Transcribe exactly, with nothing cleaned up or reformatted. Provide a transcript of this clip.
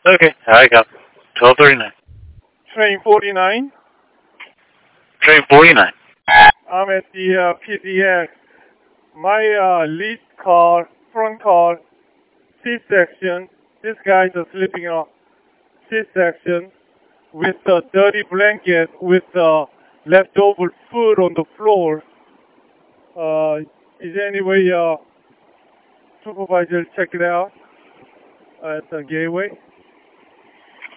Okay, I got twelve thirty-nine. Train forty-nine. Train forty-nine. I'm at the uh, P D X. My uh, lead car, front car, C-section. This guy's uh, sleeping on C-section with a dirty blanket with uh, leftover food on the floor. Uh, is there any way uh, supervisor check it out at the gateway?